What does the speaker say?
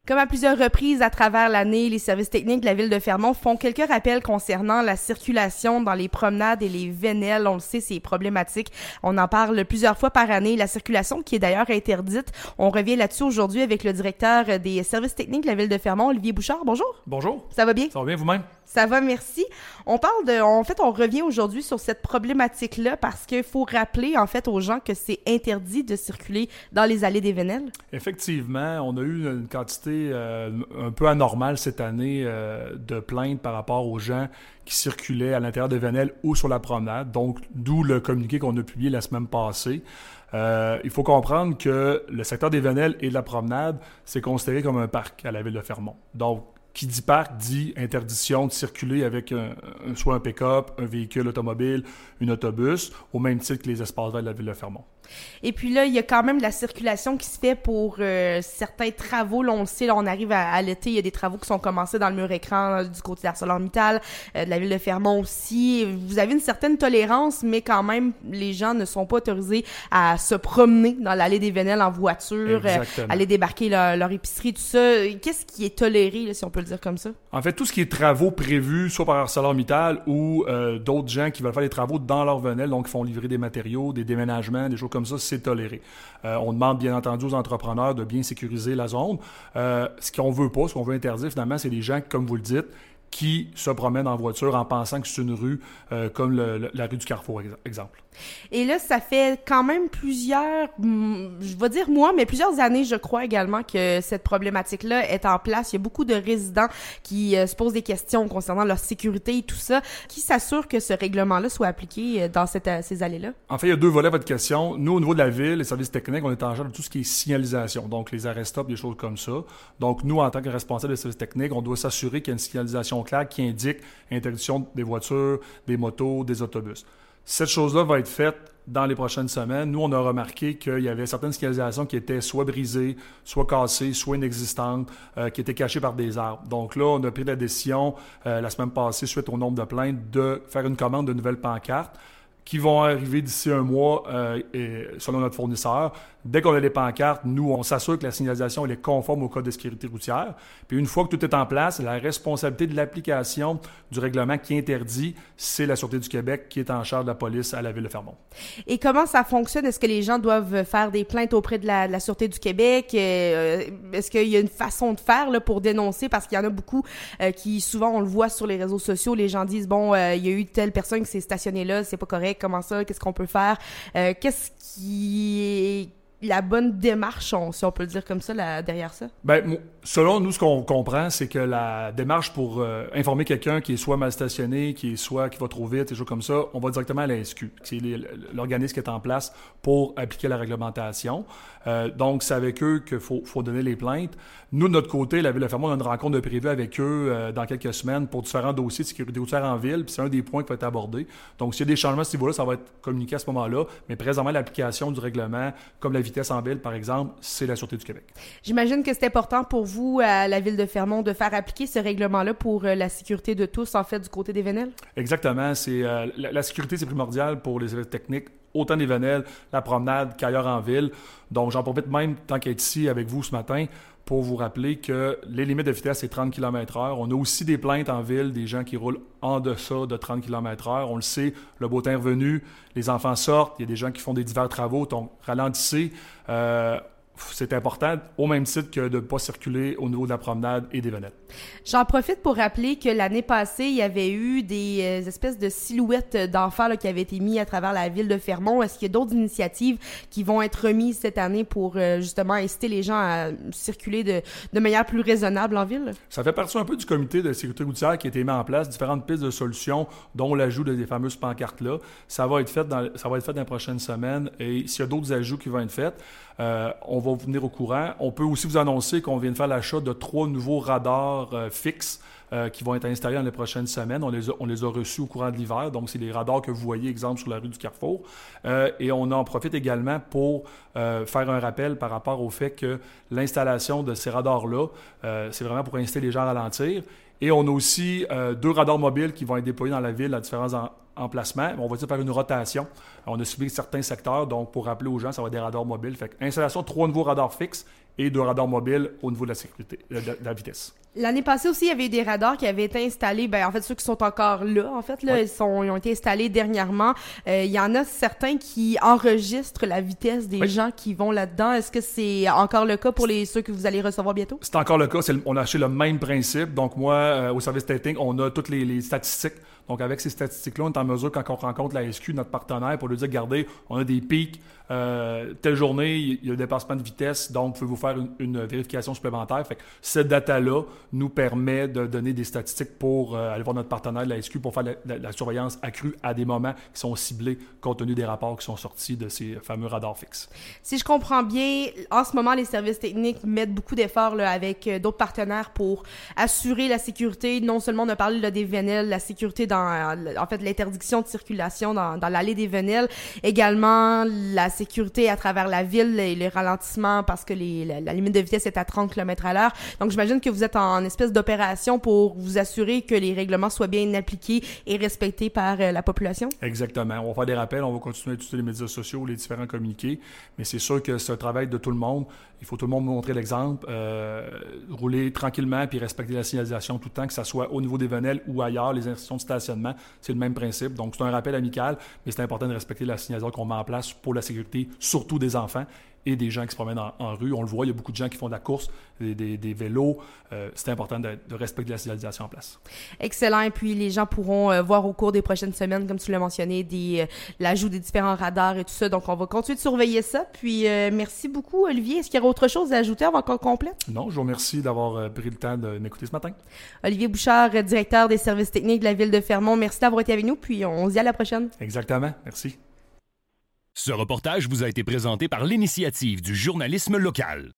Comme à plusieurs reprises à travers l'année, les services techniques de la ville de Fermont font quelques rappels concernant la circulation dans les promenades et les venelles. On le sait, c'est problématique. On en parle plusieurs fois par année. La circulation qui est d'ailleurs interdite. On revient là-dessus aujourd'hui avec le directeur des services techniques de la ville de Fermont, Olivier Bouchard. Bonjour. Bonjour. Ça va bien? Ça va bien vous-même? Ça va, merci. On revient aujourd'hui sur cette problématique-là parce qu'il faut rappeler, en fait, aux gens que c'est interdit de circuler dans les allées des Venelles. Effectivement, on a eu une quantité un peu anormale cette année de plaintes par rapport aux gens qui circulaient à l'intérieur des Venelles ou sur la promenade. Donc, d'où le communiqué qu'on a publié la semaine passée. Il faut comprendre que le secteur des Venelles et de la promenade, c'est considéré comme un parc à la ville de Fermont. Donc, qui dit parc dit interdiction de circuler avec soit un pick-up, un véhicule automobile, un autobus, au même titre que les espaces verts de la ville de Fermont. Et puis là, il y a quand même la circulation qui se fait pour certains travaux. Là, on le sait, là, on arrive à l'été, il y a des travaux qui sont commencés dans le mur écran du côté d'ArcelorMittal, de la ville de Fermont aussi. Vous avez une certaine tolérance, mais quand même, les gens ne sont pas autorisés à se promener dans l'allée des Venelles en voiture, aller débarquer leur épicerie, tout ça. Qu'est-ce qui est toléré, là, si on peut le dire comme ça? En fait, tout ce qui est travaux prévus, soit par ArcelorMittal ou d'autres gens qui veulent faire des travaux dans leur Venelle, donc qui font livrer des matériaux, des déménagements, des choses comme ça, c'est toléré. On demande bien entendu aux entrepreneurs de bien sécuriser la zone. Ce qu'on veut pas, ce qu'on veut interdire finalement, c'est les gens, comme vous le dites, qui se promènent en voiture en pensant que c'est une rue comme la rue du Carrefour, exemple. Et là, ça fait quand même plusieurs années, je crois également, que cette problématique-là est en place. Il y a beaucoup de résidents qui se posent des questions concernant leur sécurité et tout ça. Qui s'assure que ce règlement-là soit appliqué dans ces allées-là? En fait, il y a deux volets à votre question. Nous, au niveau de la ville, les services techniques, on est en charge de tout ce qui est signalisation, donc les arrêts-stop, des choses comme ça. Donc, nous, en tant que responsables des services techniques, on doit s'assurer qu'il y a une signalisation claire qui indique interdiction des voitures, des motos, des autobus. Cette chose-là va être faite dans les prochaines semaines. Nous, on a remarqué qu'il y avait certaines signalisations qui étaient soit brisées, soit cassées, soit inexistantes, qui étaet cachées par des arbres. Donc là, on a pris la décision la semaine passée, suite au nombre de plaintes, de faire une commande de nouvelles pancartes qui vont arriver d'ici un mois selon notre fournisseur. Dès qu'on a les pancartes, nous, on s'assure que la signalisation elle est conforme au code de sécurité routière. Puis une fois que tout est en place, la responsabilité de l'application du règlement qui interdit, c'est la Sûreté du Québec qui est en charge de la police à la ville de Fermont. Et comment ça fonctionne? Est-ce que les gens doivent faire des plaintes auprès de la Sûreté du Québec? Est-ce qu'il y a une façon de faire là, pour dénoncer? Parce qu'il y en a beaucoup qui, souvent, on le voit sur les réseaux sociaux, les gens disent, bon, il y a eu telle personne qui s'est stationnée là, c'est pas correct, comment ça? Qu'est-ce qu'on peut faire? Qu'est-ce qui est la bonne démarche, si on peut le dire comme ça, derrière ça? Bien, selon nous, ce qu'on comprend, c'est que la démarche pour informer quelqu'un qui est soit mal stationné, qui va trop vite, des choses comme ça, on va directement à la SQ. C'est l'organisme qui est en place pour appliquer la réglementation. Donc, c'est avec eux qu'il faut donner les plaintes. Nous, de notre côté, la Ville de Fermont, on a une rencontre de prévue avec eux dans quelques semaines pour différents dossiers de sécurité routière en ville, puis c'est un des points qui va être abordé. Donc, s'il y a des changements à ce niveau-là, ça va être communiqué à ce moment-là, mais présentement, l'application du règlement, comme la vitesse en ville, par exemple, c'est la Sûreté du Québec. J'imagine que c'est important pour vous, à la Ville de Fermont, de faire appliquer ce règlement-là pour la sécurité de tous, en fait, du côté des Venelles? Exactement. La sécurité, c'est primordial pour les services techniques, autant des Venelles, la promenade qu'ailleurs en ville. Donc, j'en profite même, tant qu'être ici avec vous ce matin, pour vous rappeler que les limites de vitesse, c'est 30 km/h. On a aussi des plaintes en ville, des gens qui roulent en deçà de 30 km/h. On le sait, le beau temps est revenu, les enfants sortent, il y a des gens qui font des divers travaux, donc ralentissez. C'est important, au même titre que de ne pas circuler au niveau de la promenade et des Venelles. J'en profite pour rappeler que l'année passée, il y avait eu des espèces de silhouettes d'enfants là, qui avaient été mis à travers la ville de Fermont. Est-ce qu'il y a d'autres initiatives qui vont être remises cette année pour justement inciter les gens à circuler de manière plus raisonnable en ville? Ça fait partie un peu du comité de sécurité routière qui a été mis en place, différentes pistes de solutions, dont l'ajout des fameuses pancartes-là. Ça va être fait dans les prochaines semaines et s'il y a d'autres ajouts qui vont être faits, on va vous venir au courant. On peut aussi vous annoncer qu'on vient de faire l'achat de 3 nouveaux radars fixes qui vont être installés dans les prochaines semaines. On les a reçus au courant de l'hiver. Donc, c'est les radars que vous voyez, exemple, sur la rue du Carrefour. Et on en profite également pour faire un rappel par rapport au fait que l'installation de ces radars-là, c'est vraiment pour inciter les gens à ralentir. Et on a aussi 2 radars mobiles qui vont être déployés dans la ville à différents emplacements. On va dire faire une rotation. On a ciblé certains secteurs, donc pour rappeler aux gens, ça va être des radars mobiles. Fait que installation de 3 nouveaux radars fixes et de radars mobiles au niveau de la sécurité, de la vitesse. L'année passée aussi, il y avait des radars qui avaient été installés. En fait, ceux qui sont encore là, en fait, là, Oui. ils ont été installés dernièrement. Il y en a certains qui enregistrent la vitesse des gens qui vont là-dedans. Est-ce que c'est encore le cas pour ceux que vous allez recevoir bientôt? C'est encore le cas. On a acheté le même principe. Donc, moi, au service technique, on a toutes les statistiques. Donc, avec ces statistiques-là, on est en mesure, quand on rencontre la SQ, notre partenaire, pour lui dire, regardez, on a des pics, telle journée, il y a un dépassement de vitesse, donc pouvez-vous faire une vérification supplémentaire. Fait que cette data-là nous permet de donner des statistiques pour aller voir notre partenaire de la SQ pour faire la surveillance accrue à des moments qui sont ciblés compte tenu des rapports qui sont sortis de ces fameux radars fixes. Si je comprends bien, en ce moment, les services techniques mettent beaucoup d'efforts là, avec d'autres partenaires pour assurer la sécurité. Non seulement on a parlé là, des Venelles, la sécurité en fait, l'interdiction de circulation dans l'allée des Venelles, également la sécurité à travers la ville et les ralentissements parce que la limite de vitesse est à 30 km/h. Donc, j'imagine que vous êtes en espèce d'opération pour vous assurer que les règlements soient bien appliqués et respectés par la population? Exactement. On va faire des rappels, on va continuer à utiliser les médias sociaux, les différents communiqués, mais c'est sûr que c'est un travail de tout le monde. Il faut tout le monde montrer l'exemple, rouler tranquillement puis respecter la signalisation tout le temps, que ce soit au niveau des Venelles ou ailleurs, les institutions de stationnement, c'est le même principe. Donc, c'est un rappel amical, mais c'est important de respecter la signalisation qu'on met en place pour la sécurité, surtout des enfants et des gens qui se promènent en rue. On le voit, il y a beaucoup de gens qui font de la course, des vélos. C'est important de respecter la signalisation en place. Excellent. Et puis, les gens pourront voir au cours des prochaines semaines, comme tu l'as mentionné, l'ajout des différents radars et tout ça. Donc, on va continuer de surveiller ça. Puis, merci beaucoup, Olivier. Est-ce qu'il y aura autre chose à ajouter avant qu'on complète? Non, je vous remercie d'avoir pris le temps de m'écouter ce matin. Olivier Bouchard, directeur des services techniques de la Ville de Fermont. Merci d'avoir été avec nous. Puis, on se dit à la prochaine. Exactement. Merci. Ce reportage vous a été présenté par l'Initiative du journalisme local.